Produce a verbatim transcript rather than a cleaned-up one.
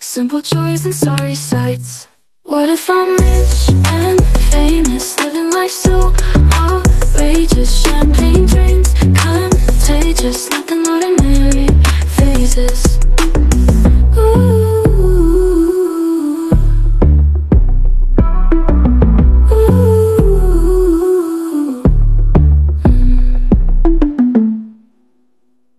simple joys and sorry sights. What if I'm rich and famous, living life so outrageous? Champagne dreams, contagious.